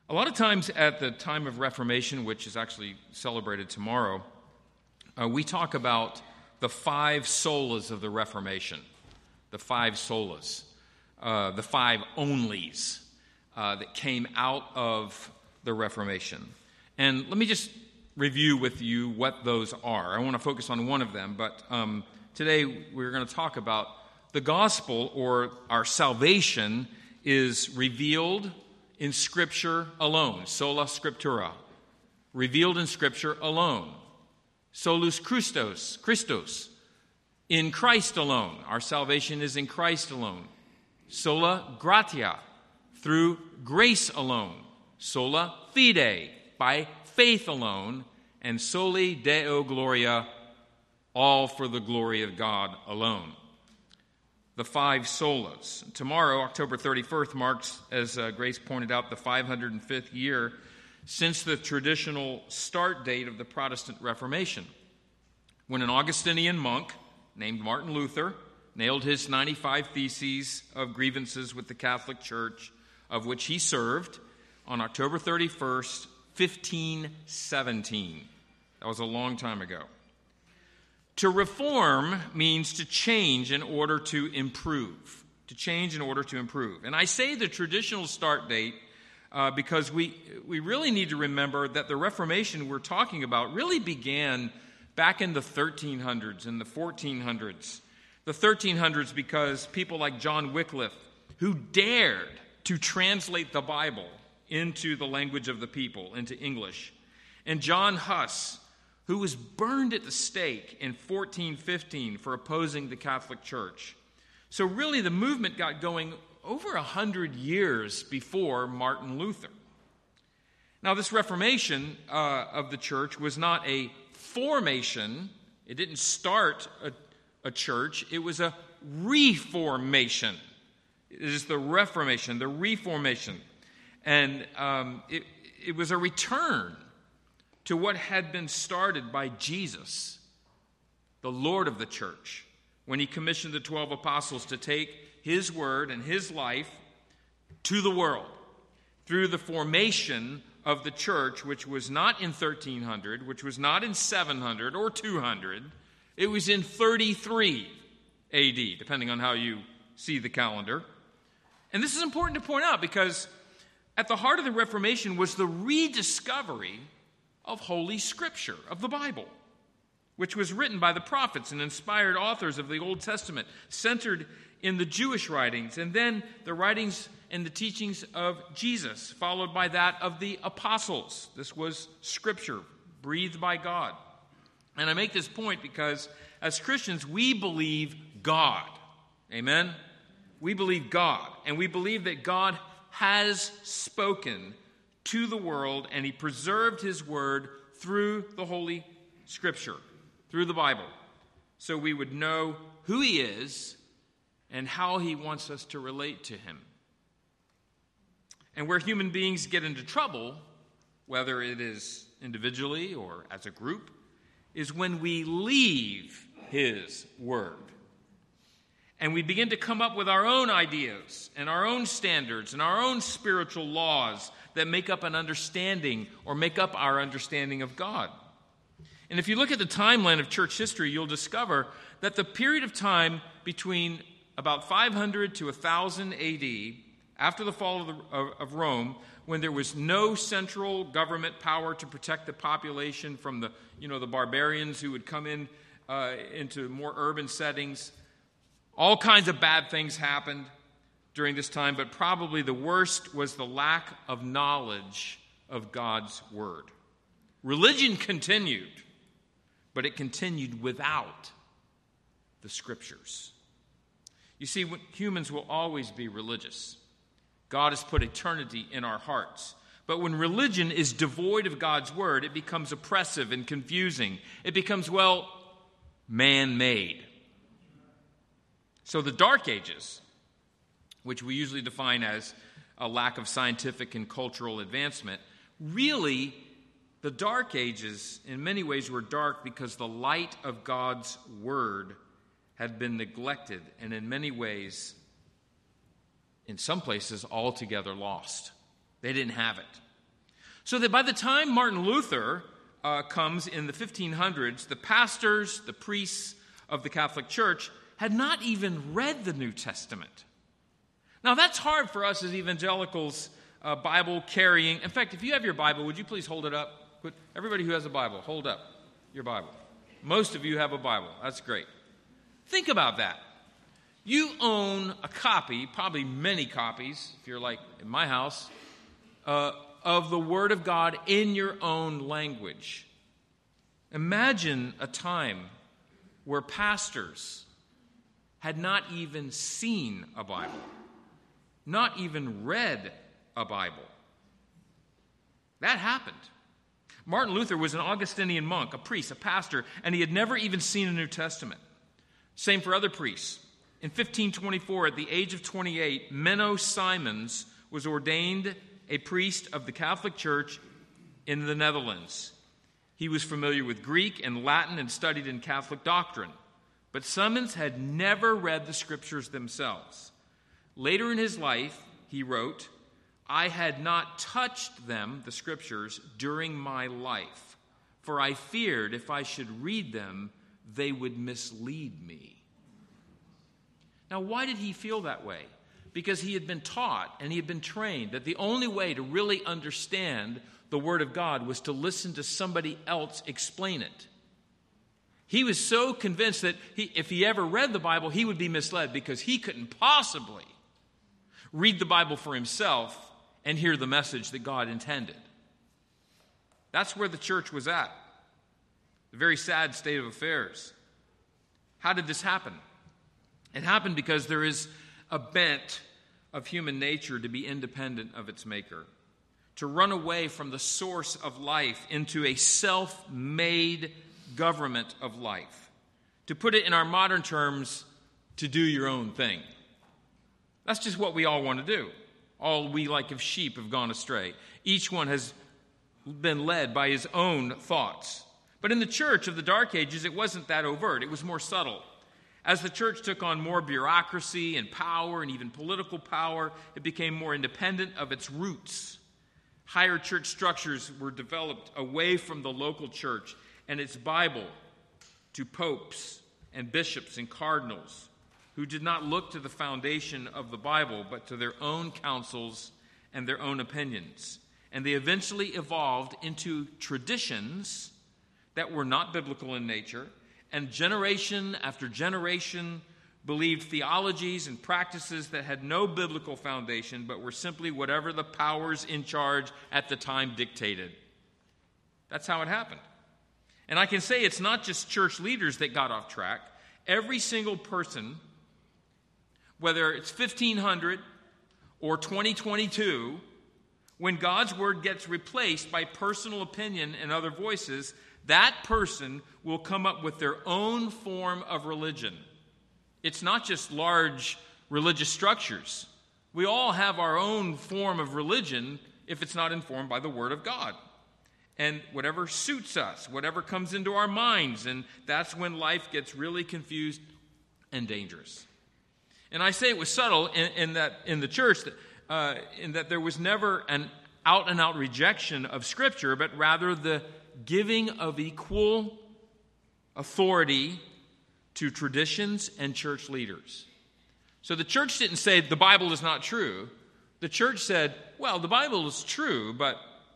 A lot of times at the time of Reformation, which is actually celebrated tomorrow, we talk about the 5 solas of the Reformation, the 5 solas, the 5 onlys that came out of the Reformation. And let me just review with you what those are. I want to focus on one of them, but today we're going to talk about the gospel, or our salvation, is revealed in Scripture alone, sola scriptura, revealed in Scripture alone. Solus Christos, in Christ alone. Our salvation is in Christ alone. Sola gratia, through grace alone. Sola fide, by faith alone. And soli Deo gloria, all for the glory of God alone. The 5 solas. Tomorrow, October 31st, marks, as Grace pointed out, the 505th year since the traditional start date of the Protestant Reformation, when an Augustinian monk named Martin Luther nailed his 95 theses of grievances with the Catholic Church, of which he served, on October 31st, 1517. That was a long time ago. To reform means to change in order to improve. To change in order to improve. And I say the traditional start date because we really need to remember that the Reformation we're talking about really began back in the 1300s and the 1400s. The 1300s because people like John Wycliffe, who dared to translate the Bible into the language of the people, into English, and John Huss, who was burned at the stake in 1415 for opposing the Catholic Church. So really the movement got going over 100 years before Martin Luther. Now this Reformation of the church was not a formation. It didn't start a church. It was a reformation. It is the Reformation, the reformation. And it was a return to what had been started by Jesus, the Lord of the church, when he commissioned the 12 apostles to take his word and his life to the world through the formation of the church, which was not in 1300, which was not in 700 or 200. It was in 33 AD, depending on how you see the calendar. And this is important to point out because at the heart of the Reformation was the rediscovery of Holy Scripture, of the Bible, which was written by the prophets and inspired authors of the Old Testament, centered in the Jewish writings, and then the writings and the teachings of Jesus, followed by that of the apostles. This was Scripture, breathed by God. And I make this point because as Christians, we believe God. Amen? We believe God, and we believe that God has spoken to the world, and he preserved his word through the Holy Scripture, through the Bible, so we would know who he is and how he wants us to relate to him. And where human beings get into trouble, whether it is individually or as a group, is when we leave his word. And we begin to come up with our own ideas and our own standards and our own spiritual laws that make up an understanding or make up our understanding of God. And if you look at the timeline of church history, you'll discover that the period of time between about 500 to 1000 AD, after the fall of Rome, when there was no central government power to protect the population from the barbarians who would come into more urban settings, all kinds of bad things happened during this time, but probably the worst was the lack of knowledge of God's word. Religion continued, but it continued without the Scriptures. You see, humans will always be religious. God has put eternity in our hearts. But when religion is devoid of God's word, it becomes oppressive and confusing. It becomes, man-made. So the Dark Ages, which we usually define as a lack of scientific and cultural advancement, really, the Dark Ages in many ways were dark because the light of God's word had been neglected and in many ways, in some places, altogether lost. They didn't have it. So that by the time Martin Luther comes in the 1500s, the pastors, the priests of the Catholic Church had not even read the New Testament. Now, that's hard for us as evangelicals, Bible carrying. In fact, if you have your Bible, would you please hold it up? Everybody who has a Bible, hold up your Bible. Most of you have a Bible. That's great. Think about that. You own a copy, probably many copies, if you're like in my house, of the Word of God in your own language. Imagine a time where pastors had not even seen a Bible, not even read a Bible. That happened. Martin Luther was an Augustinian monk, a priest, a pastor, and he had never even seen a New Testament. Same for other priests. In 1524, at the age of 28, Menno Simons was ordained a priest of the Catholic Church in the Netherlands. He was familiar with Greek and Latin and studied in Catholic doctrine. But Simons had never read the Scriptures themselves. Later in his life, he wrote, "I had not touched them, the Scriptures, during my life, for I feared if I should read them, they would mislead me." Now, why did he feel that way? Because he had been taught and he had been trained that the only way to really understand the Word of God was to listen to somebody else explain it. He was so convinced that if he ever read the Bible, he would be misled because he couldn't possibly read the Bible for himself and hear the message that God intended. That's where the church was at. A very sad state of affairs. How did this happen? It happened because there is a bent of human nature to be independent of its maker, to run away from the source of life into a self-made government of life. To put it in our modern terms, to do your own thing. That's just what we all want to do. All we like of sheep have gone astray. Each one has been led by his own thoughts. But in the church of the Dark Ages, it wasn't that overt. It was more subtle. As the church took on more bureaucracy and power and even political power, it became more independent of its roots. Higher church structures were developed away from the local church and its Bible to popes and bishops and cardinals who did not look to the foundation of the Bible but to their own counsels and their own opinions. And they eventually evolved into traditions that were not biblical in nature, and generation after generation believed theologies and practices that had no biblical foundation but were simply whatever the powers in charge at the time dictated. That's how it happened. And I can say it's not just church leaders that got off track. Every single person, whether it's 1500 or 2022, when God's word gets replaced by personal opinion and other voices, that person will come up with their own form of religion. It's not just large religious structures. We all have our own form of religion if it's not informed by the Word of God. And whatever suits us, whatever comes into our minds, and that's when life gets really confused and dangerous. And I say it was subtle in the church, in that there was never an out-and-out rejection of Scripture, but rather the giving of equal authority to traditions and church leaders. So the church didn't say the Bible is not true. The church said, well, the Bible is true, but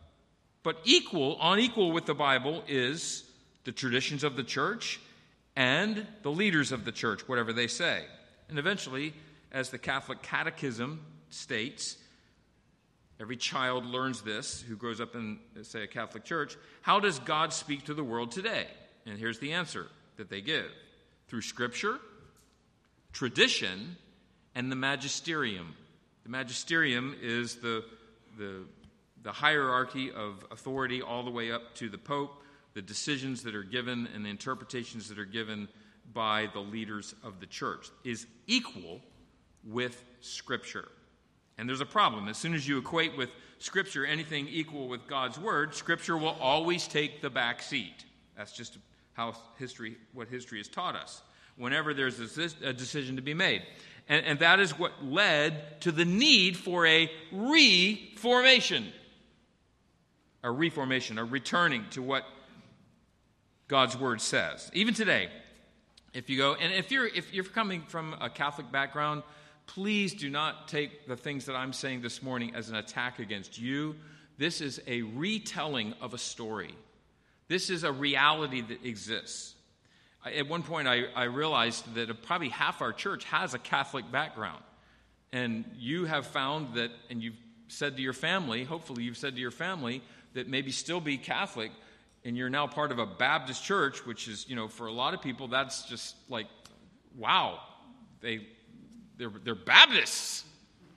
on equal with the Bible is the traditions of the church and the leaders of the church, whatever they say. And eventually, as the Catholic Catechism states, every child learns this who grows up in, say, a Catholic church. How does God speak to the world today? And here's the answer that they give. Through Scripture, tradition, and the magisterium. The magisterium is the hierarchy of authority all the way up to the Pope, the decisions that are given and the interpretations that are given by the leaders of the church is equal with Scripture. And there's a problem. As soon as you equate with Scripture anything equal with God's Word, Scripture will always take the back seat. That's just what history has taught us. Whenever there's a decision to be made. And that is what led to the need for a reformation. a reformation, a returning to what God's Word says. Even today, if you go, and if you're coming from a Catholic background, please do not take the things that I'm saying this morning as an attack against you. This is a retelling of a story. This is a reality that exists. At one point, I realized that probably half our church has a Catholic background. And you have found that, and you've said to your family, hopefully you've said to your family, that maybe still be Catholic, and you're now part of a Baptist church, which is, for a lot of people, that's just like, wow, they're Baptists.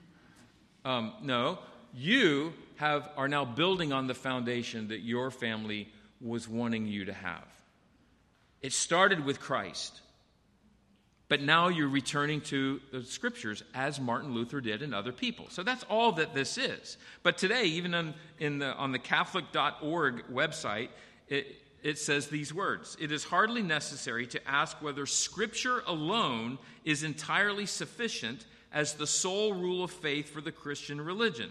No, you are now building on the foundation that your family was wanting you to have. It started with Christ, but now you're returning to the Scriptures as Martin Luther did and other people. So that's all that this is. But today, even on the Catholic.org website, it says these words: "It is hardly necessary to ask whether Scripture alone is entirely sufficient as the sole rule of faith for the Christian religion."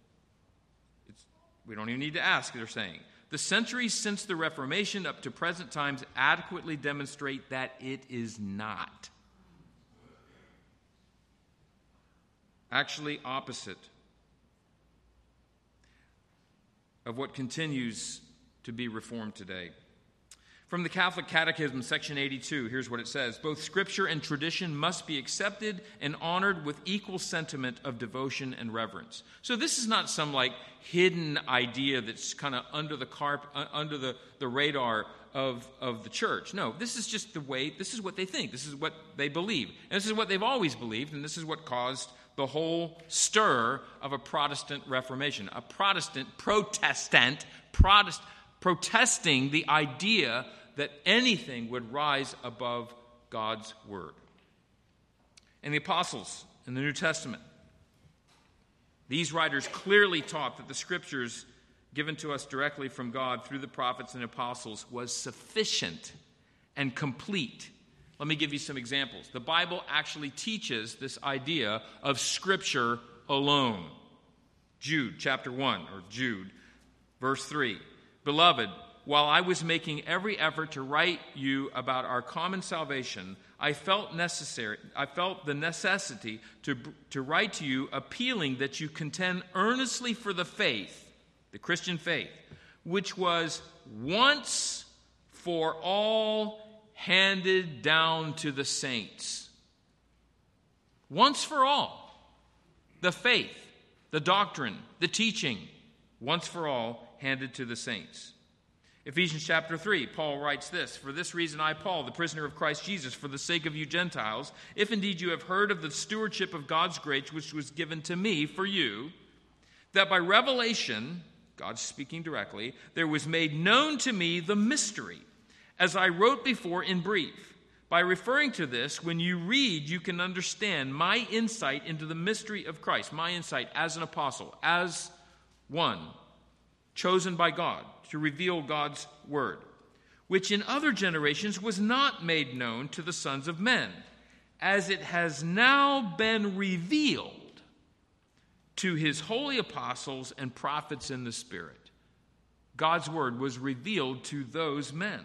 We don't even need to ask, they're saying. The centuries since the Reformation up to present times adequately demonstrate that it is not. Actually, opposite of what continues to be reformed today. From the Catholic Catechism, section 82, here's what it says: "Both Scripture and tradition must be accepted and honored with equal sentiment of devotion and reverence." So this is not some hidden idea that's kind of under the radar of the church. No, this is just this is what they think. This is what they believe. And this is what they've always believed, and this is what caused the whole stir of a Protestant Reformation. A Protestant protesting the idea that anything would rise above God's Word. And the apostles in the New Testament, these writers clearly taught that the Scriptures given to us directly from God through the prophets and apostles was sufficient and complete. Let me give you some examples. The Bible actually teaches this idea of Scripture alone. Jude, chapter 1, or Jude, verse 3. "Beloved, while I was making every effort to write you about our common salvation, I felt the necessity to write to you, appealing that you contend earnestly for the faith, the Christian faith, which was once for all handed down to the saints." Once for all. The faith, the doctrine, the teaching, once for all handed to the saints. Ephesians chapter 3, Paul writes this: "For this reason I, Paul, the prisoner of Christ Jesus, for the sake of you Gentiles, if indeed you have heard of the stewardship of God's grace which was given to me for you, that by revelation," God's speaking directly, "there was made known to me the mystery, as I wrote before in brief. By referring to this, when you read, you can understand my insight into the mystery of Christ," my insight as an apostle, as one chosen by God to reveal God's word, "which in other generations was not made known to the sons of men, as it has now been revealed to his holy apostles and prophets in the Spirit." God's word was revealed to those men.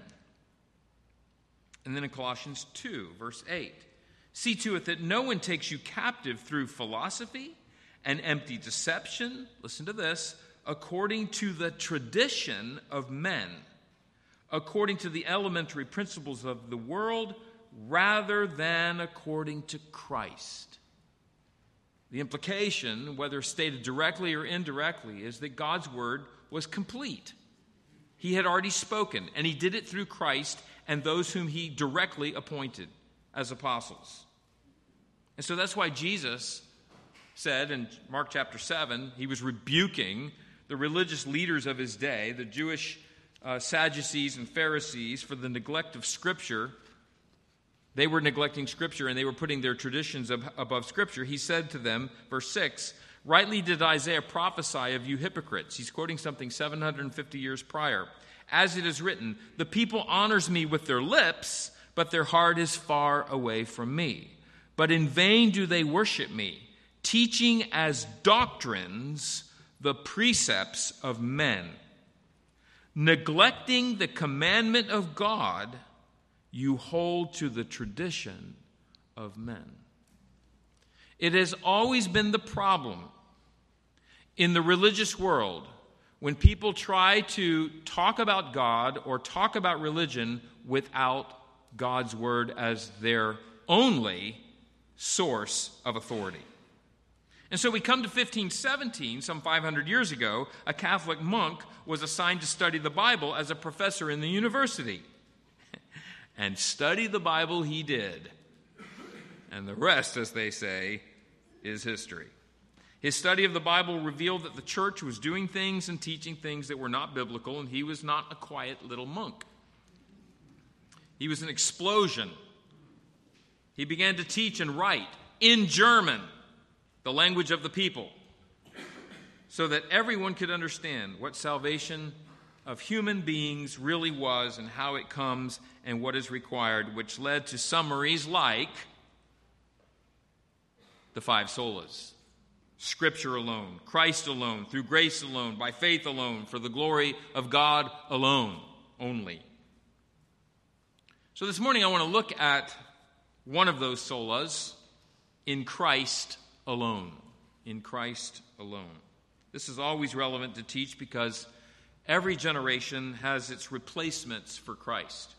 And then in Colossians 2, verse 8, "See to it that no one takes you captive through philosophy and empty deception," listen to this, "according to the tradition of men, according to the elementary principles of the world, rather than according to Christ." The implication, whether stated directly or indirectly, is that God's word was complete. He had already spoken, and he did it through Christ and those whom he directly appointed as apostles. And so that's why Jesus said in Mark chapter 7, he was rebuking the religious leaders of his day, the Jewish Sadducees and Pharisees, for the neglect of Scripture. They were neglecting Scripture, and they were putting their traditions above Scripture. He said to them, verse 6, "Rightly did Isaiah prophesy of you hypocrites." He's quoting something 750 years prior. "As it is written, the people honors me with their lips, but their heart is far away from me. But in vain do they worship me, teaching as doctrines the precepts of men." Neglecting the commandment of God, you hold to the tradition of men. It has always been the problem in the religious world when people try to talk about God or talk about religion without God's word as their only source of authority. And so we come to 1517, some 500 years ago, a Catholic monk was assigned to study the Bible as a professor in the university. And study the Bible he did. And the rest, as they say, is history. His study of the Bible revealed that the church was doing things and teaching things that were not biblical, and he was not a quiet little monk. He was an explosion. He began to teach and write in German, the language of the people, so that everyone could understand what salvation of human beings really was and how it comes and what is required, which led to summaries like the 5 solas. Scripture alone, Christ alone, through grace alone, by faith alone, for the glory of God alone, only. So this morning I want to look at one of those solas, in Christ alone. In Christ alone. This is always relevant to teach because every generation has its replacements for Christ.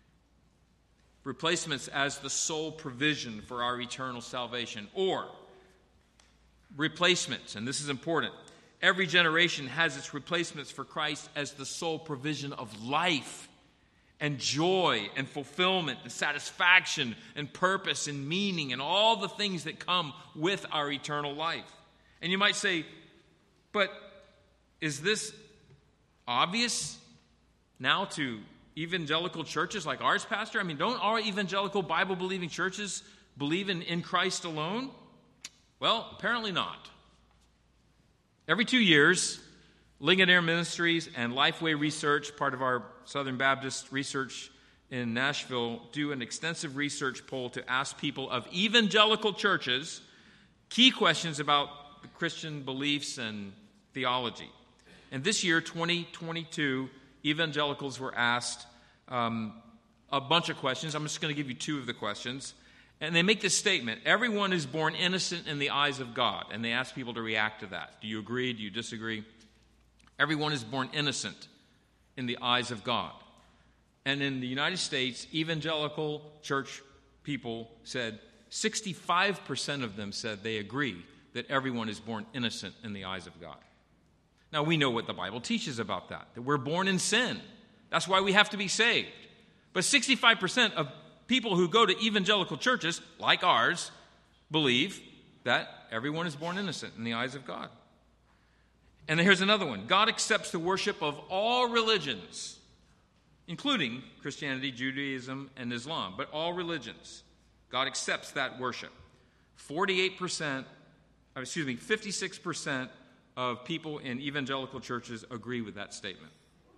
Replacements as the sole provision for our eternal salvation. Or replacements, and this is important, every generation has its replacements for Christ as the sole provision of life and joy and fulfillment and satisfaction and purpose and meaning and all the things that come with our eternal life. And you might say, but is this obvious now to evangelical churches like ours, Pastor? I mean, don't our evangelical Bible-believing churches believe in Christ alone? Well, apparently not. Every 2 years, Ligonier Ministries and Lifeway Research, part of our Southern Baptist research in Nashville, do an extensive research poll to ask people of evangelical churches key questions about Christian beliefs and theology. And this year, 2022, evangelicals were asked a bunch of questions. I'm just going to give you 2 of the questions. And they make this statement: everyone is born innocent in the eyes of God. And they ask people to react to that. Do you agree? Do you disagree? Everyone is born innocent in the eyes of God. And in the United States, evangelical church people said 65% of them said they agree that everyone is born innocent in the eyes of God. Now, we know what the Bible teaches about that we're born in sin. That's why we have to be saved. But 65% of people who go to evangelical churches, like ours, believe that everyone is born innocent in the eyes of God. And here's another one. God accepts the worship of all religions, including Christianity, Judaism, and Islam, but all religions. God accepts that worship. 56% of people in evangelical churches agree with that statement.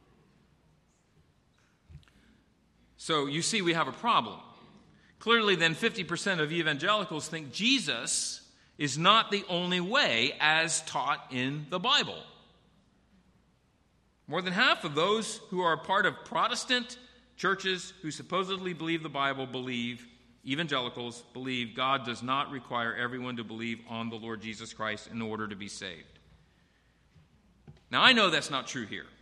So you see, we have a problem. Clearly, then, 50% of evangelicals think Jesus is not the only way as taught in the Bible. More than half of those who are part of Protestant churches who supposedly believe the Bible evangelicals believe God does not require everyone to believe on the Lord Jesus Christ in order to be saved. Now, I know that's not true here.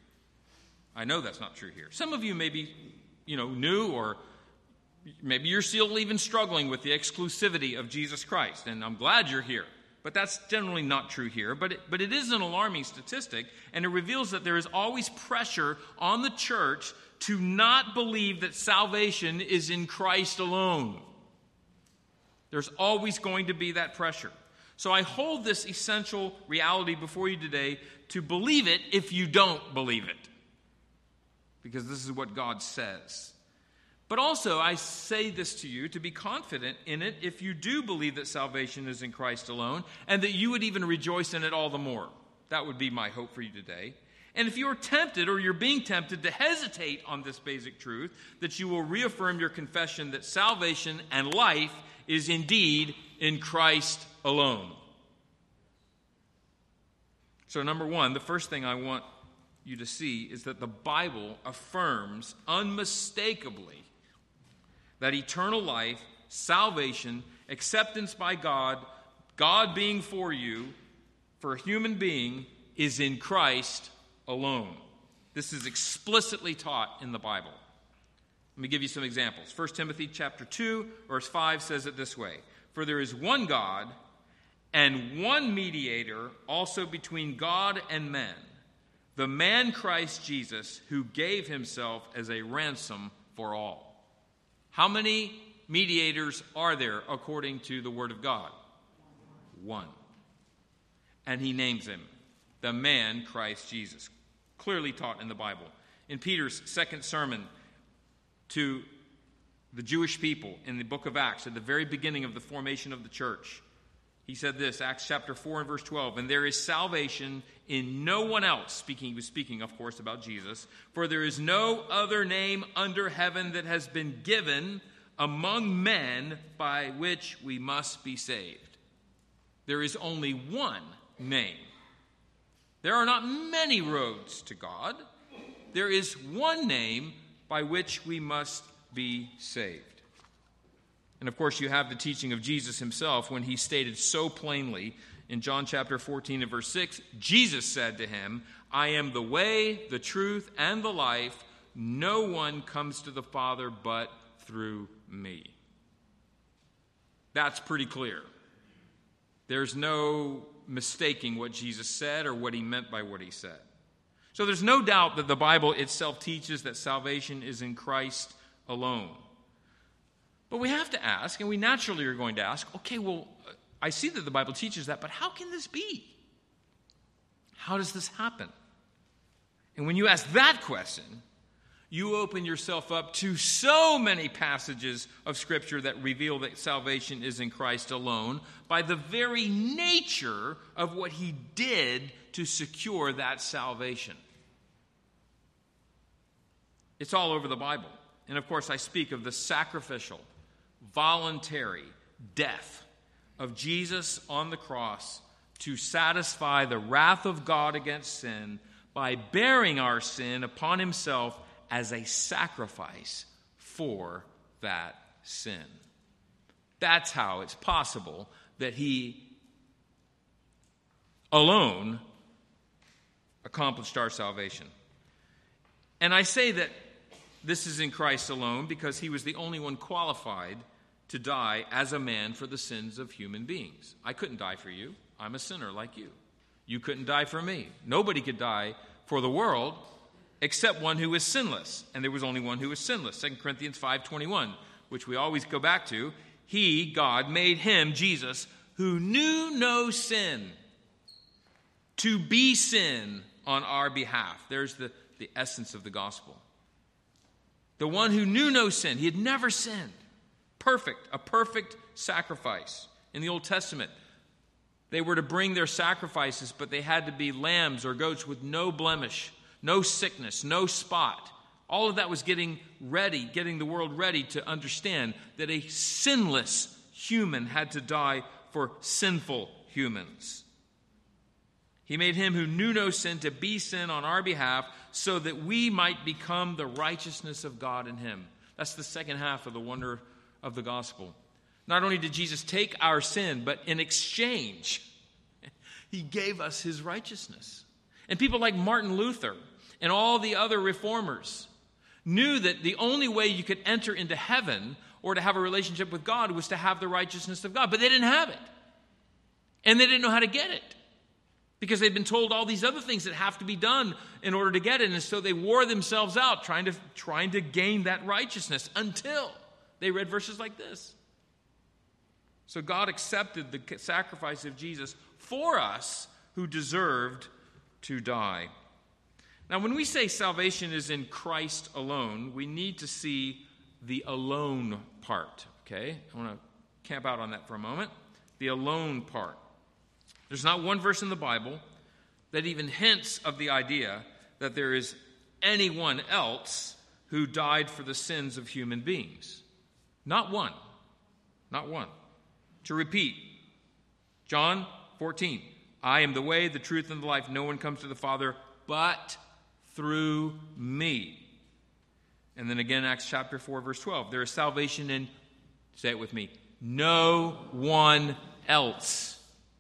Some of you may be, new, or maybe you're still even struggling with the exclusivity of Jesus Christ, and I'm glad you're here. But that's generally not true here. But it is an alarming statistic, and it reveals that there is always pressure on the church to not believe that salvation is in Christ alone. There's always going to be that pressure. So I hold this essential reality before you today to believe it if you don't believe it, because this is what God says. But also, I say this to you to be confident in it if you do believe that salvation is in Christ alone, and that you would even rejoice in it all the more. That would be my hope for you today. And if you're tempted, or you're being tempted to hesitate on this basic truth, that you will reaffirm your confession that salvation and life is indeed in Christ alone. So number one, the first thing I want you to see is that the Bible affirms unmistakably that eternal life, salvation, acceptance by God, God being for you, for a human being, is in Christ alone. This is explicitly taught in the Bible. Let me give you some examples. 1 Timothy chapter 2, verse 5 says it this way: "For there is one God and one mediator also between God and men, the man Christ Jesus, who gave himself as a ransom for all." How many mediators are there according to the Word of God? One. And he names him, the man Christ Jesus. Clearly taught in the Bible. In Peter's second sermon to the Jewish people in the book of Acts, at the very beginning of the formation of the church, he said this, Acts chapter 4 and verse 12, "And there is salvation in no one else," he was speaking, of course, about Jesus, "for there is no other name under heaven that has been given among men by which we must be saved." There is only one name. There are not many roads to God. There is one name by which we must be saved. And of course, you have the teaching of Jesus himself when he stated so plainly in John chapter 14 and verse 6, Jesus said to him, "I am the way, the truth, and the life. No one comes to the Father but through me." That's pretty clear. There's no mistaking what Jesus said or what he meant by what he said. So there's no doubt that the Bible itself teaches that salvation is in Christ alone. But we have to ask, and we naturally are going to ask, okay, well, I see that the Bible teaches that, but how can this be? How does this happen? And when you ask that question, you open yourself up to so many passages of Scripture that reveal that salvation is in Christ alone by the very nature of what he did to secure that salvation. It's all over the Bible. And of course, I speak of the sacrificial, voluntary death of Jesus on the cross to satisfy the wrath of God against sin by bearing our sin upon himself as a sacrifice for that sin. That's how it's possible that he alone accomplished our salvation. And I say that this is in Christ alone because he was the only one qualified to die as a man for the sins of human beings. I couldn't die for you. I'm a sinner like you. You couldn't die for me. Nobody could die for the world except one who is sinless. And there was only one who was sinless. 2 Corinthians 5:21, which we always go back to. He, God, made him, Jesus, who knew no sin, to be sin on our behalf. There's the essence of the gospel. The one who knew no sin. He had never sinned. Perfect, a perfect sacrifice. In the Old Testament, they were to bring their sacrifices, but they had to be lambs or goats with no blemish, no sickness, no spot. All of that was getting the world ready to understand that a sinless human had to die for sinful humans. He made him who knew no sin to be sin on our behalf so that we might become the righteousness of God in him. That's the second half of the wonder of the gospel. Not only did Jesus take our sin, but in exchange, he gave us his righteousness. And people like Martin Luther and all the other reformers knew that the only way you could enter into heaven or to have a relationship with God was to have the righteousness of God. But they didn't have it. And they didn't know how to get it, because they'd been told all these other things that have to be done in order to get it. And so they wore themselves out trying to gain that righteousness until they read verses like this. So God accepted the sacrifice of Jesus for us who deserved to die. Now, when we say salvation is in Christ alone, we need to see the alone part, okay? I want to camp out on that for a moment. The alone part. There's not one verse in the Bible that even hints of the idea that there is anyone else who died for the sins of human beings. Not one. Not one. To repeat, John 14, I am the way, the truth, and the life. No one comes to the Father but through me. And then again, Acts chapter 4, verse 12. There is salvation in, say it with me, no one else.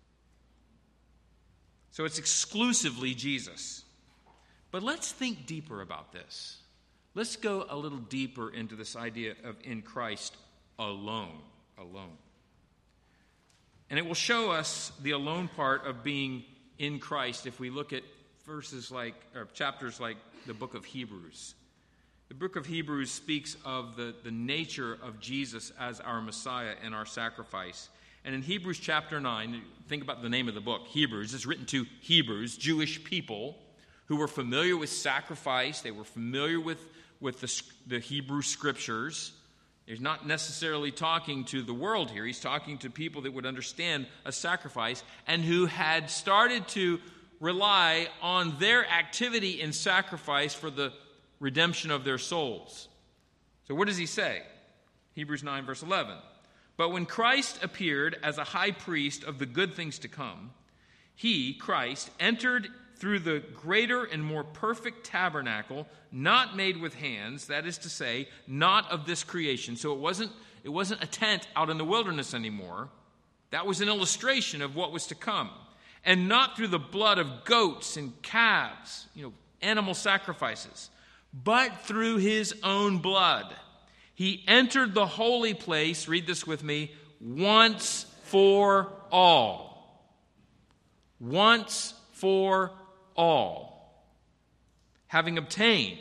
So it's exclusively Jesus. But let's think deeper about this. Let's go a little deeper into this idea of in Christ alone. Alone. And it will show us the alone part of being in Christ if we look at chapters like the book of Hebrews. The book of Hebrews speaks of the nature of Jesus as our Messiah and our sacrifice. And in Hebrews chapter 9, think about the name of the book, Hebrews. It's written to Hebrews, Jewish people who were familiar with sacrifice. They were familiar with the Hebrew scriptures. He's not necessarily talking to the world here. He's talking to people that would understand a sacrifice and who had started to rely on their activity in sacrifice for the redemption of their souls. So what does he say? Hebrews 9, verse 11. But when Christ appeared as a high priest of the good things to come, he, Christ, entered through the greater and more perfect tabernacle, not made with hands, that is to say, not of this creation. So it wasn't a tent out in the wilderness anymore. That was an illustration of what was to come. And not through the blood of goats and calves, animal sacrifices, but through his own blood. He entered the holy place, read this with me, once for all. Once for all. Having obtained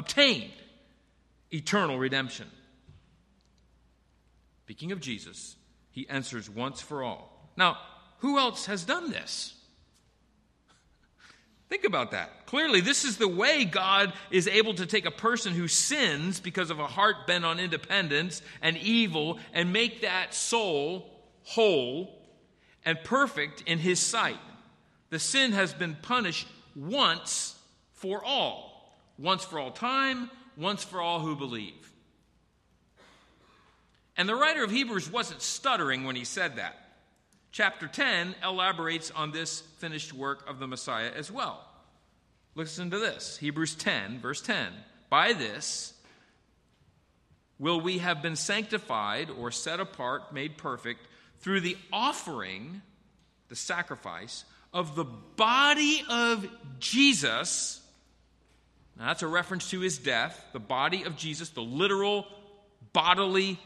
eternal redemption. Speaking of Jesus, he enters once for all. Now, who else has done this? Think about that. Clearly, this is the way God is able to take a person who sins because of a heart bent on independence and evil and make that soul whole and perfect in his sight. The sin has been punished once for all. Once for all time, once for all who believe. And the writer of Hebrews wasn't stuttering when he said that. Chapter 10 elaborates on this finished work of the Messiah as well. Listen to this. Hebrews 10, verse 10. By this will we have been sanctified or set apart, made perfect, through the offering, the sacrifice, of the body of Jesus. Now that's a reference to his death. The body of Jesus, the literal bodily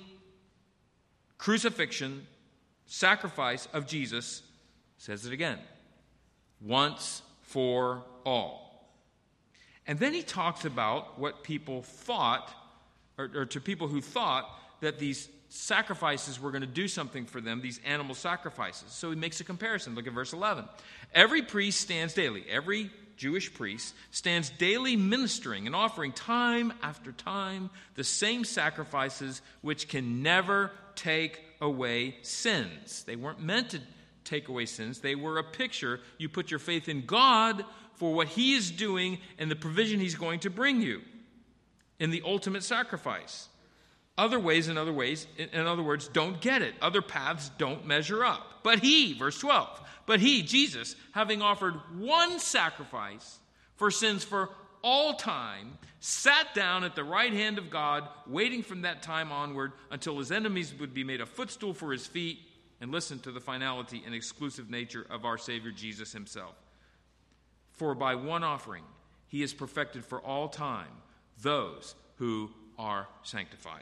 crucifixion, sacrifice of Jesus, says it again, once for all. And then he talks about what people thought, or to people who thought that these sacrifices were going to do something for them, these animal sacrifices. So he makes a comparison. Look at verse 11. Every priest stands daily, every Jewish priest stands daily ministering and offering time after time the same sacrifices which can never take away sins. They weren't meant to take away sins. They were a picture. You put your faith in God for what he is doing and the provision he's going to bring you in the ultimate sacrifice. In other words, don't get it. Other paths don't measure up. But he, verse 12, but he, Jesus, having offered one sacrifice for sins for all time, sat down at the right hand of God, waiting from that time onward until his enemies would be made a footstool for his feet. And listen to the finality and exclusive nature of our Savior Jesus himself. For by one offering he has perfected for all time those who are sanctified.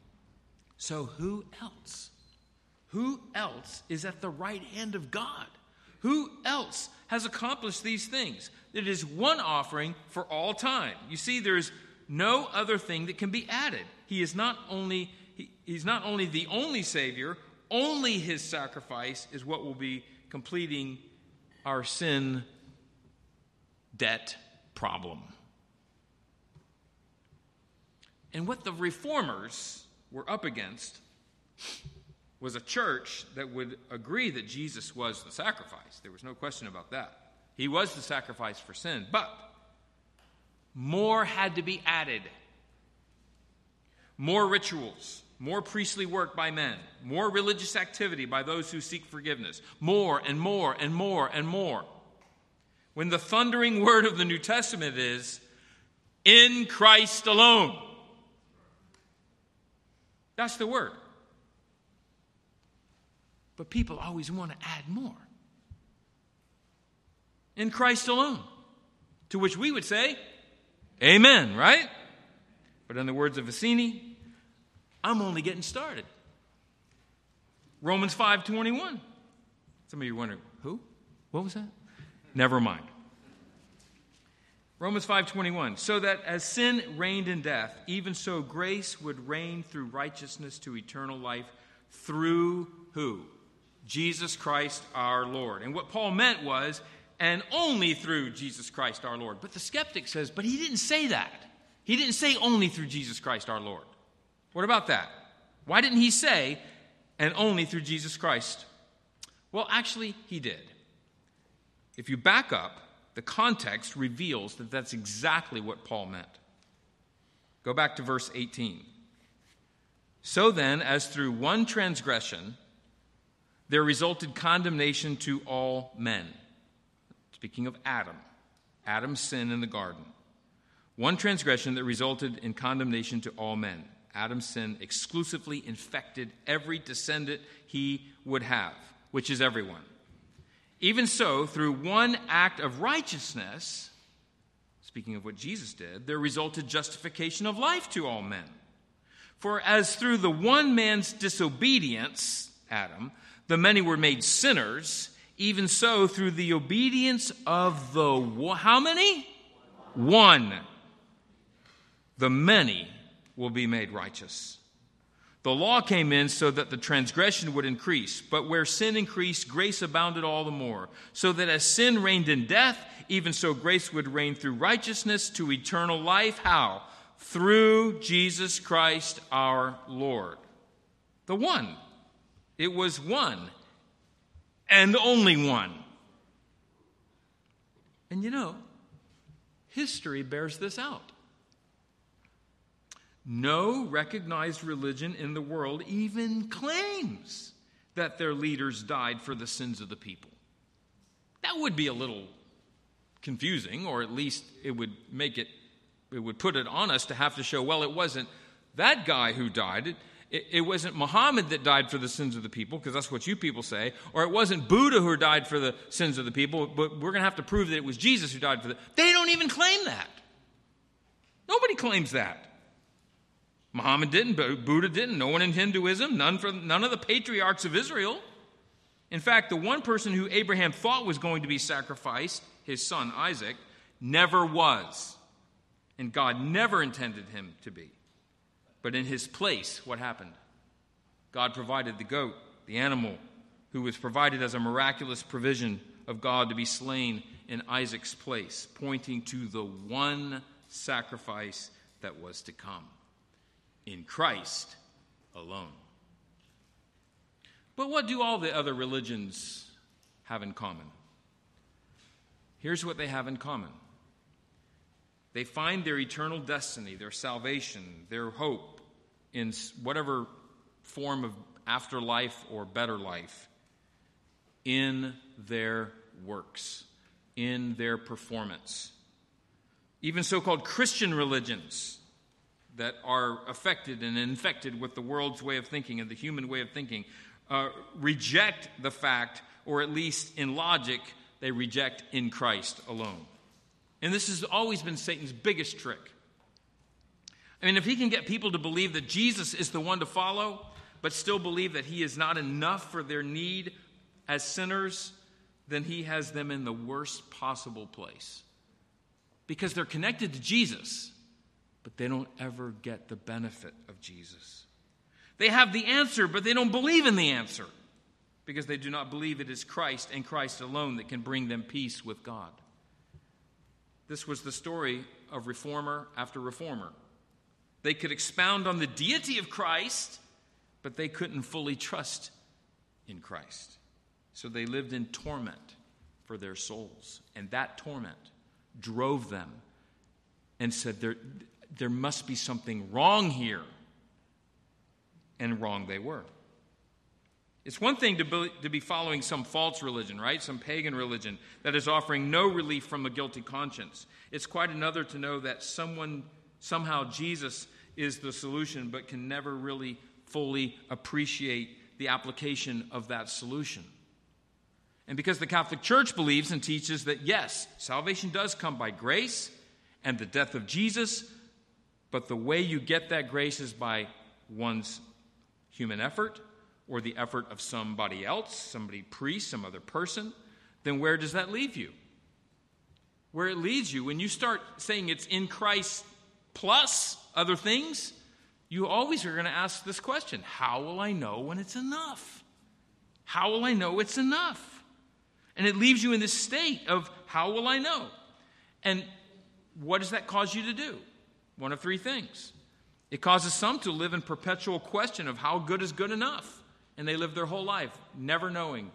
So who else? Who else is at the right hand of God? Who else has accomplished these things? It is one offering for all time. You see, there's no other thing that can be added. He's not only the only Savior, only his sacrifice is what will be completing our sin debt problem. And what the reformers were up against was a church that would agree that Jesus was the sacrifice. There was no question about that. He was the sacrifice for sin, but more had to be added. More rituals, more priestly work by men, more religious activity by those who seek forgiveness, more and more and more and more. When the thundering word of the New Testament is, In Christ alone. That's the word. But people always want to add more. In Christ alone. To which we would say, amen, right? But in the words of Vicini, I'm only getting started. Romans 5:21. Some of you are wondering, who? What was that? Never mind. Romans 5:21. So that as sin reigned in death, even so grace would reign through righteousness to eternal life through who? Jesus Christ our Lord. And what Paul meant was, and only through Jesus Christ our Lord. But the skeptic says, but he didn't say that. He didn't say only through Jesus Christ our Lord. What about that? Why didn't he say, and only through Jesus Christ? Well, actually, he did. If you back up, the context reveals that that's exactly what Paul meant. Go back to verse 18. So then, as through one transgression, there resulted condemnation to all men. Speaking of Adam's sin in the garden. One transgression that resulted in condemnation to all men. Adam's sin exclusively infected every descendant he would have, which is everyone. Even so, through one act of righteousness, speaking of what Jesus did, there resulted justification of life to all men. For as through the one man's disobedience, Adam, the many were made sinners, even so through the obedience of the how many? One. The many will be made righteous. The law came in so that the transgression would increase, but where sin increased, grace abounded all the more, so that as sin reigned in death, even so grace would reign through righteousness to eternal life. How? Through Jesus Christ our Lord. The one. It was one. And only one. And you know, history bears this out. No recognized religion in the world even claims that their leaders died for the sins of the people. That would be a little confusing, or at least it would put it on us to have to show, well, it wasn't that guy who died. It wasn't Muhammad that died for the sins of the people, because that's what you people say, or it wasn't Buddha who died for the sins of the people, but we're going to have to prove that it was Jesus who died for the... They don't even claim that. Nobody claims that. Muhammad didn't, Buddha didn't, no one in Hinduism, none of the patriarchs of Israel. In fact, the one person who Abraham thought was going to be sacrificed, his son Isaac, never was. And God never intended him to be. But in his place, what happened? God provided the goat, the animal, who was provided as a miraculous provision of God to be slain in Isaac's place, pointing to the one sacrifice that was to come. In Christ alone. But what do all the other religions have in common? Here's what they have in common. They find their eternal destiny, their salvation, their hope in whatever form of afterlife or better life in their works, in their performance. Even so-called Christian religions that are affected and infected with the world's way of thinking and the human way of thinking reject the fact, or at least in logic, they reject in Christ alone. And this has always been Satan's biggest trick. I mean, if he can get people to believe that Jesus is the one to follow, but still believe that he is not enough for their need as sinners, then he has them in the worst possible place. Because they're connected to Jesus, but they don't ever get the benefit of Jesus. They have the answer, but they don't believe in the answer, because they do not believe it is Christ and Christ alone that can bring them peace with God. This was the story of reformer after reformer. They could expound on the deity of Christ, but they couldn't fully trust in Christ. So they lived in torment for their souls. And that torment drove them and said, there must be something wrong here. And wrong they were. It's one thing to be following some false religion, right? Some pagan religion that is offering no relief from a guilty conscience. It's quite another to know that somehow Jesus is the solution, but can never really fully appreciate the application of that solution. And because the Catholic Church believes and teaches that, yes, salvation does come by grace and the death of Jesus, but the way you get that grace is by one's human effort or the effort of somebody else, somebody priest, some other person, then where does that leave you? Where it leads you, when you start saying it's in Christ plus other things, you always are going to ask this question: how will I know when it's enough? How will I know it's enough? And it leaves you in this state of, how will I know? And what does that cause you to do? One of three things. It causes some to live in perpetual question of how good is good enough. And they live their whole life never knowing.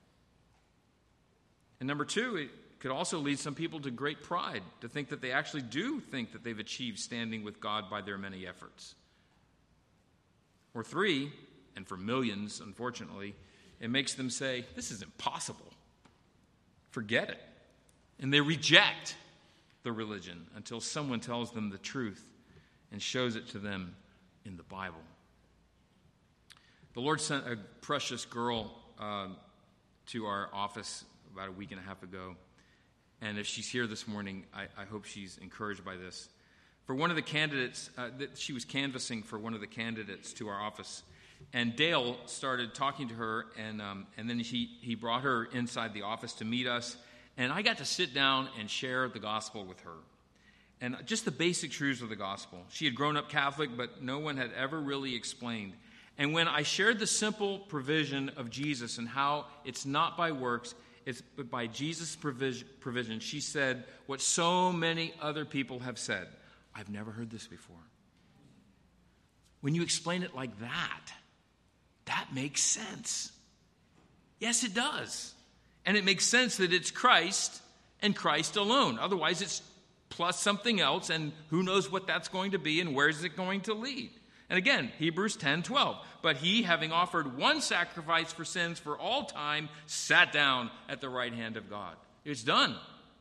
And number two, it could also lead some people to great pride, to think that they actually do think that they've achieved standing with God by their many efforts. Or three, and for millions, unfortunately, it makes them say, this is impossible. Forget it. And they reject the religion until someone tells them the truth and shows it to them in the Bible. The Lord sent a precious girl to our office about a week and a half ago. And if she's here this morning, I hope she's encouraged by this. For one of the candidates, she was canvassing for one of the candidates to our office. And Dale started talking to her, and then he brought her inside the office to meet us. And I got to sit down and share the gospel with her. And just the basic truths of the gospel. She had grown up Catholic, but no one had ever really explained. And when I shared the simple provision of Jesus and how it's not by works, it's by Jesus' provision, she said what so many other people have said: I've never heard this before. When you explain it like that, that makes sense. Yes, it does. And it makes sense that it's Christ and Christ alone. Otherwise, it's plus something else, and who knows what that's going to be and where is it going to lead. And again, Hebrews 10:12. But he, having offered one sacrifice for sins for all time, sat down at the right hand of God. It's done.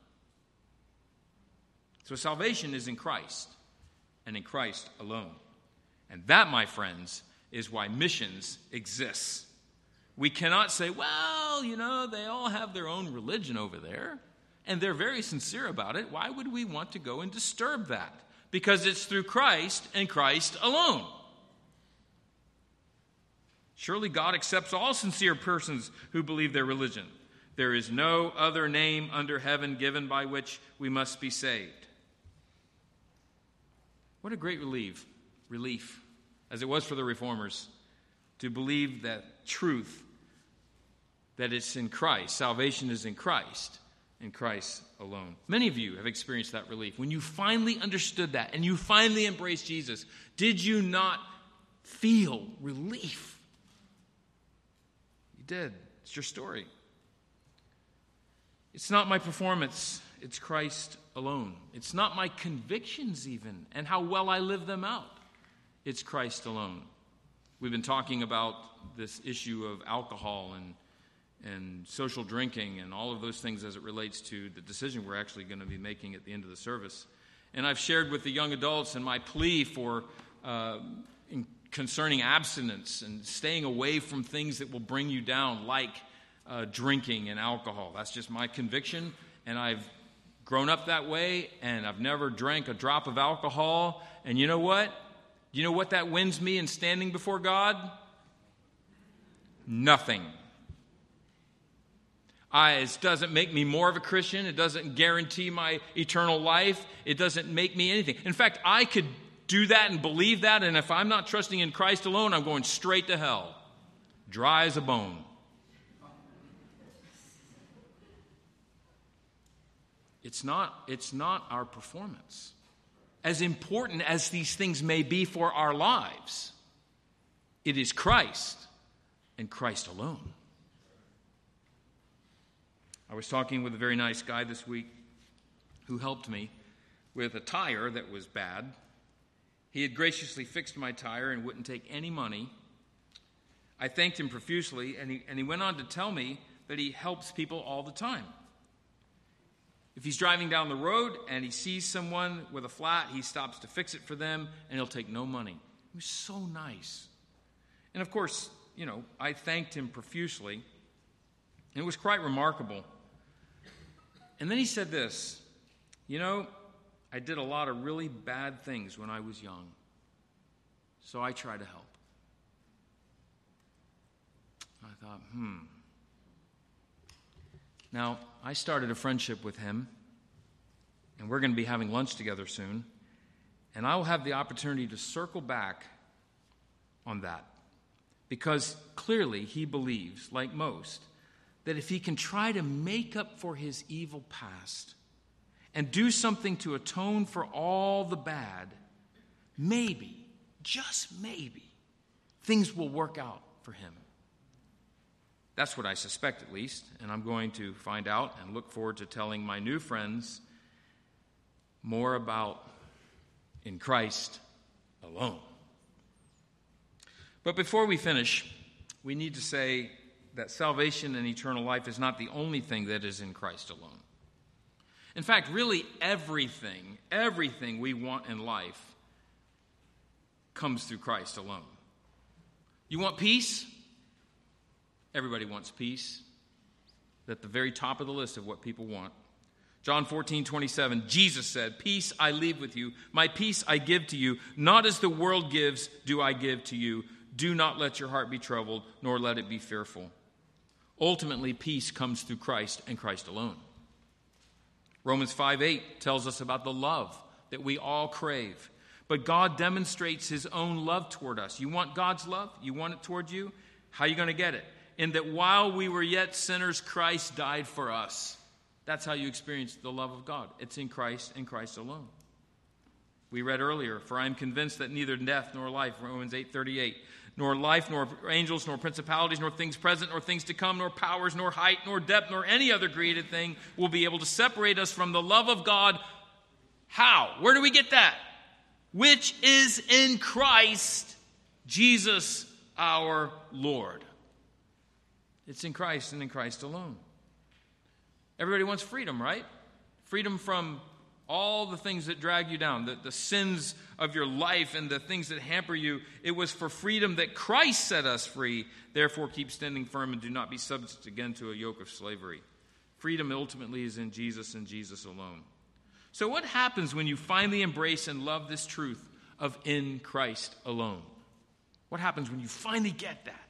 So salvation is in Christ and in Christ alone. And that, my friends, is why missions exists. We cannot say, well, they all have their own religion over there, and they're very sincere about it. Why would we want to go and disturb that? Because it's through Christ and Christ alone. Surely God accepts all sincere persons who believe their religion. There is no other name under heaven given by which we must be saved. What a great relief, as it was for the Reformers, to believe that truth, that it's in Christ. Salvation is in Christ and Christ alone. Many of you have experienced that relief. When you finally understood that and you finally embraced Jesus, did you not feel relief? You did. It's your story. It's not my performance. It's Christ alone. It's not my convictions even and how well I live them out. It's Christ alone. We've been talking about this issue of alcohol and social drinking and all of those things as it relates to the decision we're actually going to be making at the end of the service. And I've shared with the young adults and my plea for concerning abstinence and staying away from things that will bring you down, like drinking and alcohol. That's just my conviction, and I've grown up that way, and I've never drank a drop of alcohol. And you know what? You know what that wins me in standing before God? Nothing. It doesn't make me more of a Christian. It doesn't guarantee my eternal life. It doesn't make me anything. In fact, I could do that and believe that, and if I'm not trusting in Christ alone, I'm going straight to hell. Dry as a bone. It's not our performance. As important as these things may be for our lives, it is Christ and Christ alone. I was talking with a very nice guy this week who helped me with a tire that was bad. He had graciously fixed my tire and wouldn't take any money. I thanked him profusely, and he went on to tell me that he helps people all the time. If he's driving down the road and he sees someone with a flat, he stops to fix it for them, and he'll take no money. It was so nice. And of course, I thanked him profusely. And it was quite remarkable. And then he said this, I did a lot of really bad things when I was young, so I try to help. I thought, Now, I started a friendship with him, and we're going to be having lunch together soon, and I will have the opportunity to circle back on that, because clearly he believes, like most, that if he can try to make up for his evil past and do something to atone for all the bad, maybe, just maybe, things will work out for him. That's what I suspect, at least, and I'm going to find out and look forward to telling my new friends more about in Christ alone. But before we finish, we need to say that salvation and eternal life is not the only thing that is in Christ alone. In fact, really everything we want in life comes through Christ alone. You want peace? Everybody wants peace. At the very top of the list of what people want. John 14:27, Jesus said, "Peace I leave with you, my peace I give to you, not as the world gives do I give to you. Do not let your heart be troubled, nor let it be fearful." Ultimately, peace comes through Christ and Christ alone. Romans 5:8 tells us about the love that we all crave. But God demonstrates his own love toward us. You want God's love? You want it toward you? How are you going to get it? In that while we were yet sinners, Christ died for us. That's how you experience the love of God. It's in Christ and Christ alone. We read earlier, "For I am convinced that neither death nor life," Romans 8:38, "nor life, nor angels, nor principalities, nor things present, nor things to come, nor powers, nor height, nor depth, nor any other created thing will be able to separate us from the love of God." How? Where do we get that? Which is in Christ Jesus our Lord. It's in Christ and in Christ alone. Everybody wants freedom, right? Freedom from all the things that drag you down, the sins of your life and the things that hamper you. It was for freedom that Christ set us free. Therefore, keep standing firm and do not be subject again to a yoke of slavery. Freedom ultimately is in Jesus and Jesus alone. So what happens when you finally embrace and love this truth of in Christ alone? What happens when you finally get that?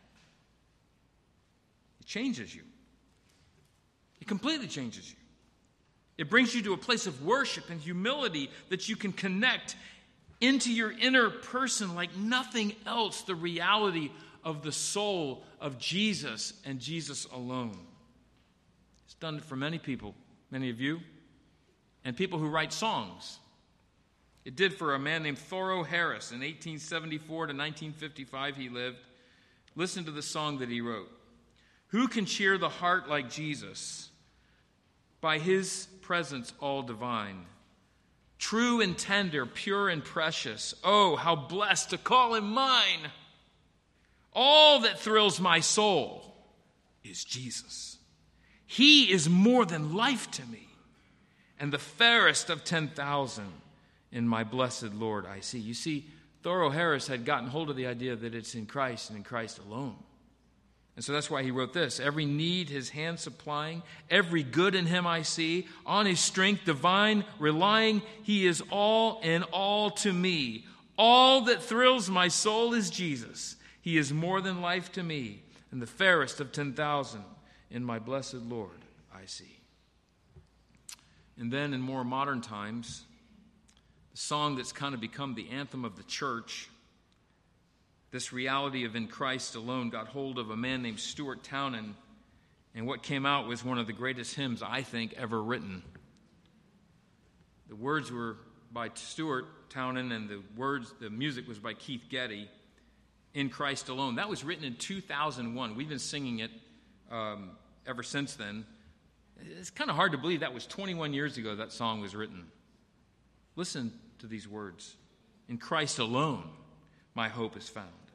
It changes you. It completely changes you. It brings you to a place of worship and humility that you can connect into your inner person like nothing else, the reality of the soul of Jesus and Jesus alone. It's done it for many people, many of you, and people who write songs. It did for a man named Thoreau Harris. In 1874 to 1955 he lived. Listen to the song that he wrote. "Who can cheer the heart like Jesus? By his presence all divine. True and tender, pure and precious. Oh, how blessed to call him mine. All that thrills my soul is Jesus. He is more than life to me, and the fairest of 10,000 in my blessed Lord I see." You see, Thoreau Harris had gotten hold of the idea that it's in Christ and in Christ alone. And so that's why he wrote this. "Every need his hand supplying, every good in him I see, on his strength divine relying, he is all in all to me. All that thrills my soul is Jesus. He is more than life to me, and the fairest of 10,000 in my blessed Lord I see." And then in more modern times, the song that's kind of become the anthem of the church, this reality of in Christ alone, got hold of a man named Stuart Townend, and what came out was one of the greatest hymns I think ever written. The words were by Stuart Townend, and the music was by Keith Getty. In Christ alone. That was written in 2001. We've been singing it ever since then. It's kind of hard to believe that was 21 years ago that song was written. Listen to these words. "In Christ alone, my hope is found.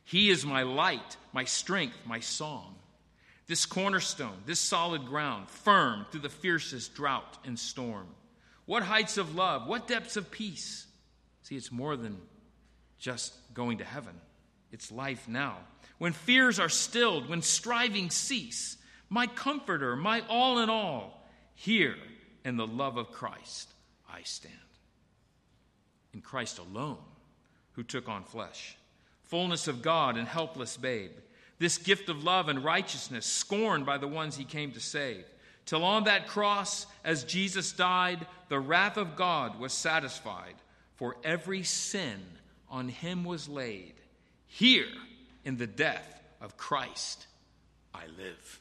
He is my light, my strength, my song. This cornerstone, this solid ground, firm through the fiercest drought and storm. What heights of love, what depths of peace. See, it's more than just going to heaven. It's life now. When fears are stilled, when striving cease, my comforter, my all in all, here in the love of Christ I stand. In Christ alone, who took on flesh, fullness of God and helpless babe, this gift of love and righteousness, scorned by the ones he came to save, till on that cross, as Jesus died, the wrath of God was satisfied, for every sin on him was laid. Here, in the death of Christ, I live.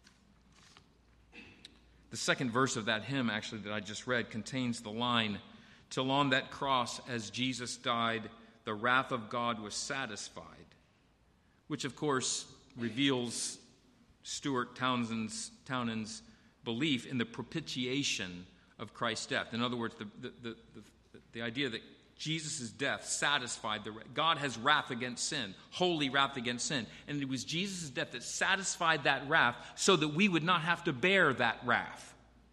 The second verse of that hymn, actually, that I just read, contains the line, till on that cross, as Jesus died, the wrath of God was satisfied, which, of course, reveals Stuart Townend's belief in the propitiation of Christ's death. In other words, the idea that Jesus' death satisfied God has wrath against sin, holy wrath against sin. And it was Jesus' death that satisfied that wrath so that we would not have to bear that wrath.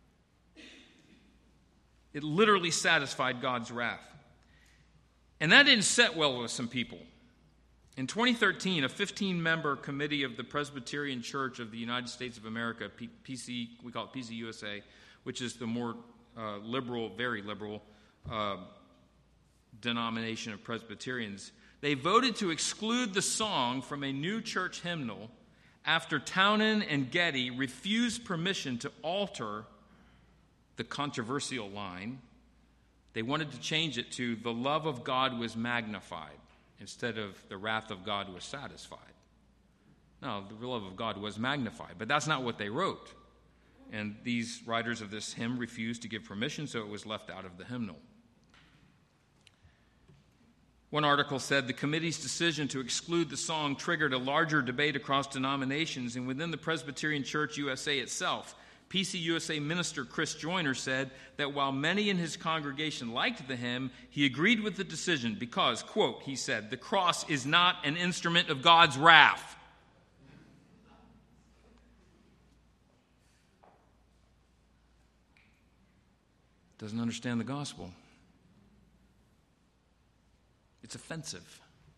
It literally satisfied God's wrath. And that didn't sit well with some people. In 2013, a 15-member committee of the Presbyterian Church of the United States of America, PC, we call it PCUSA, which is the more liberal, very liberal denomination of Presbyterians, they voted to exclude the song from a new church hymnal after Townend and Getty refused permission to alter the controversial line. They wanted to change it to "the love of God was magnified" instead of "the wrath of God was satisfied." No, the love of God was magnified, but that's not what they wrote. And these writers of this hymn refused to give permission, so it was left out of the hymnal. One article said the committee's decision to exclude the song triggered a larger debate across denominations and within the Presbyterian Church USA itself. PCUSA minister Chris Joyner said that while many in his congregation liked the hymn, he agreed with the decision because, quote, he said, "the cross is not an instrument of God's wrath." Doesn't understand the gospel. It's offensive.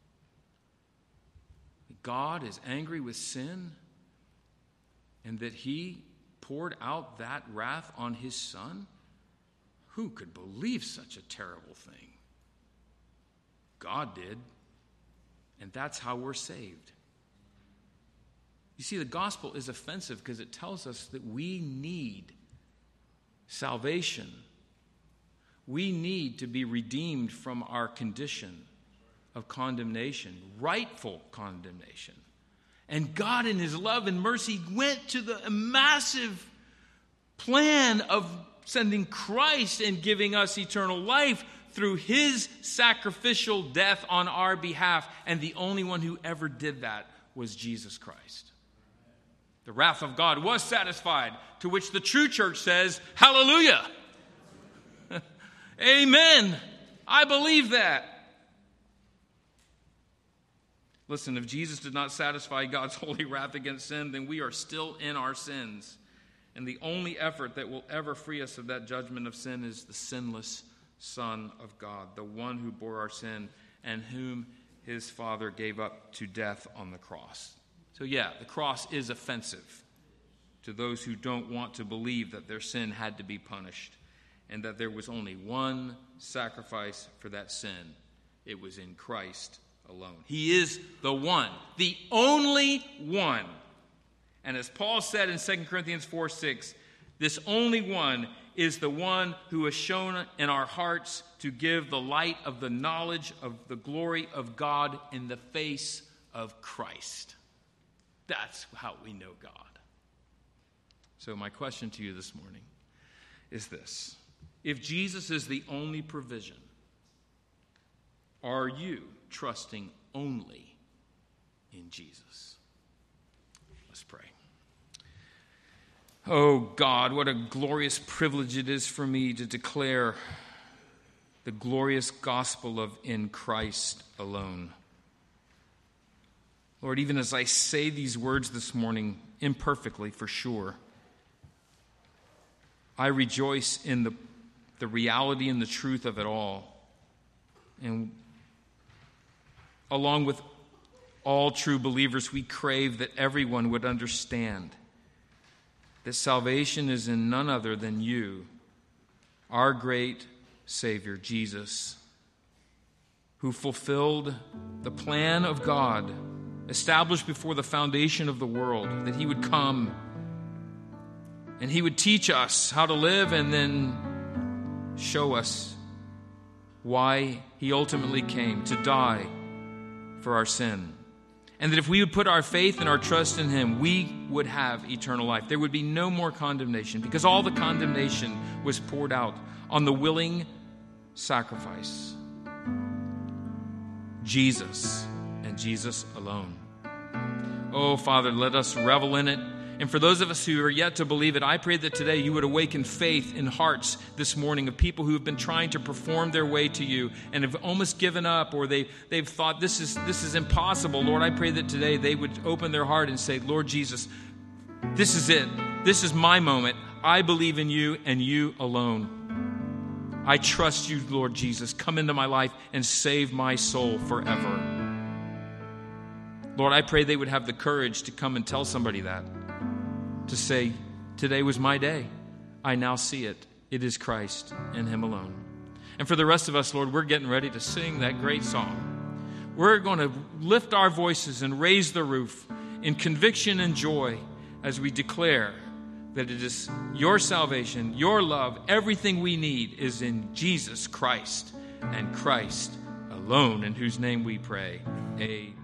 God is angry with sin and that he poured out that wrath on his son? Who could believe such a terrible thing? God did, and that's how we're saved. You see, the gospel is offensive because it tells us that we need salvation. We need to be redeemed from our condition of condemnation, rightful condemnation. And God in his love and mercy went to the massive plan of sending Christ and giving us eternal life through his sacrificial death on our behalf. And the only one who ever did that was Jesus Christ. The wrath of God was satisfied, to which the true church says, hallelujah. Amen. I believe that. Listen, if Jesus did not satisfy God's holy wrath against sin, then we are still in our sins. And the only effort that will ever free us of that judgment of sin is the sinless Son of God, the one who bore our sin and whom his Father gave up to death on the cross. So yeah, the cross is offensive to those who don't want to believe that their sin had to be punished and that there was only one sacrifice for that sin. It was in Christ alone. He is the one, the only one. And as Paul said in 2 Corinthians 4:6, this only one is the one who has shown in our hearts to give the light of the knowledge of the glory of God in the face of Christ. That's how we know God. So my question to you this morning is this. If Jesus is the only provision, are you trusting only in Jesus? Let's pray. Oh God, what a glorious privilege it is for me to declare the glorious gospel of in Christ alone. Lord, even as I say these words this morning, imperfectly for sure, I rejoice in the reality and the truth of it all. And along with all true believers, we crave that everyone would understand that salvation is in none other than you, our great Savior, Jesus, who fulfilled the plan of God established before the foundation of the world, that he would come and he would teach us how to live and then show us why he ultimately came to die for our sin. And that if we would put our faith and our trust in him, we would have eternal life. There would be no more condemnation, because all the condemnation was poured out on the willing sacrifice, Jesus and Jesus alone. Oh, Father, let us revel in it. And for those of us who are yet to believe it, I pray that today you would awaken faith in hearts this morning of people who have been trying to perform their way to you and have almost given up, or they've thought this is impossible. Lord, I pray that today they would open their heart and say, Lord Jesus, this is it. This is my moment. I believe in you and you alone. I trust you, Lord Jesus. Come into my life and save my soul forever. Lord, I pray they would have the courage to come and tell somebody that. To say, today was my day. I now see it. It is Christ and him alone. And for the rest of us, Lord, we're getting ready to sing that great song. We're going to lift our voices and raise the roof in conviction and joy as we declare that it is your salvation, your love, everything we need is in Jesus Christ and Christ alone, in whose name we pray. Amen.